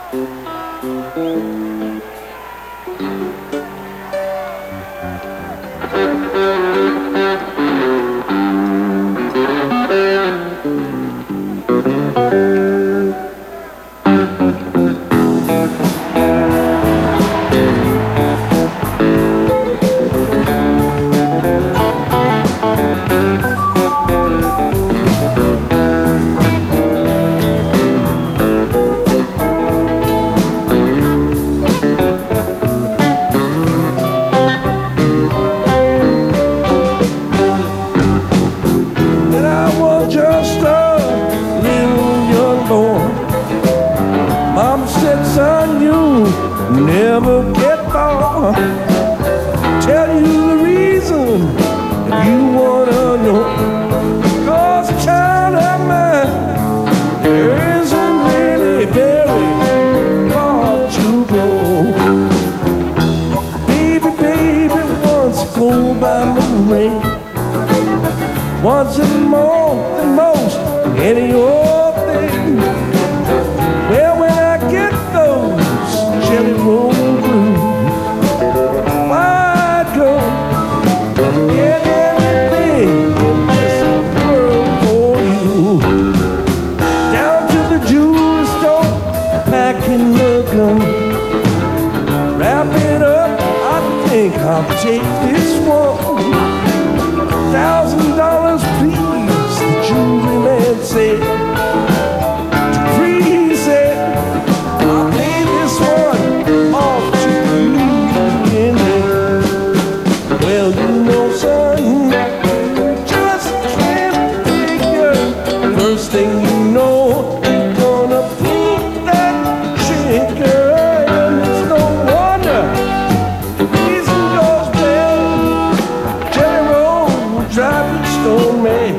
Never get far. Tell you the reason if you wanna know. 'Cause a child of mine isn't really very far to go. Baby, baby, once go by the rain, once is more than most any old thing. Well, when I get those jelly roll blues, why go get everything in this world for you? Down to the jewelry store, packing the gun, wrap it up, I think I'll take this one. $1,000 please, the jewelry man said. First thing you know, you're gonna pull that trigger, and it's no wonder the reason goes bad. Jelly roll will drive you stone mad.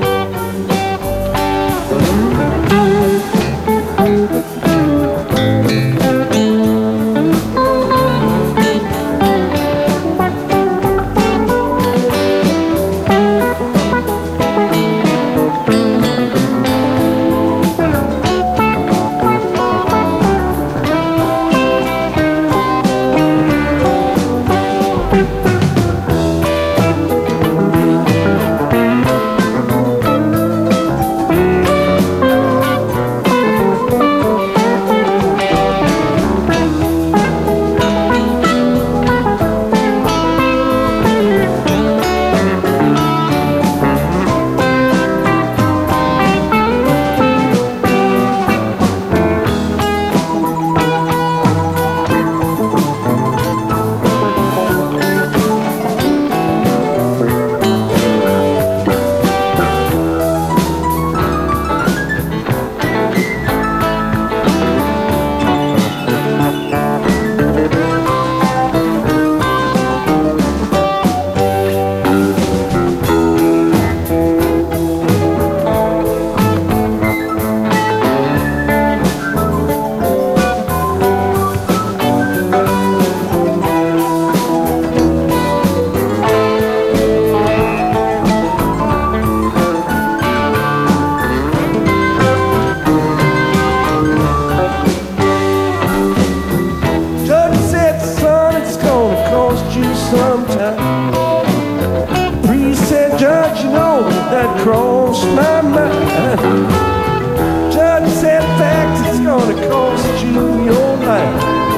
Sometime priest said, Judge, you know that crossed my mind. Judge said, fact, it's gonna cost you your life.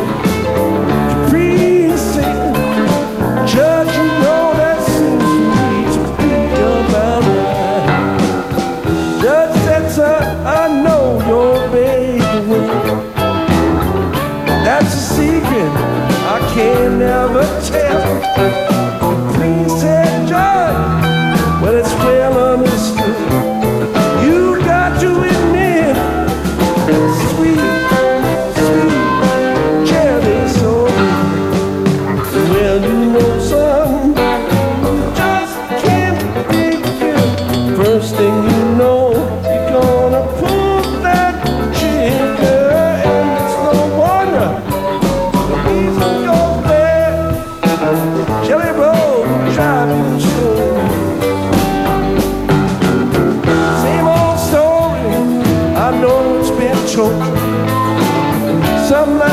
Priest said, Judge, you know that seems to me to be about right. Judge said, son, I know your baby will. That's a secret I can never tell. Please say, Judge, well, it's well understood. You got to admit, sweet, sweet jelly so good. Well, you know, son, just can't take it. First thing you know, you're gonna pull that trigger, and it's no wonder the reason goes bad.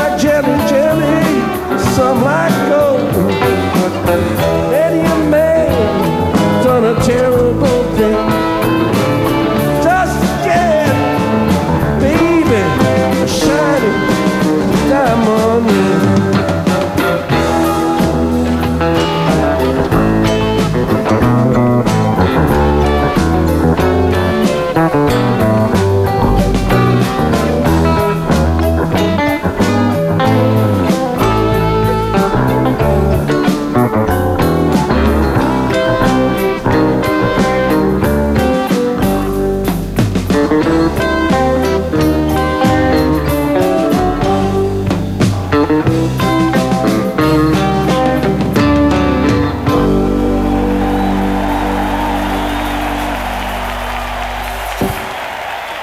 like jelly, jelly. Some like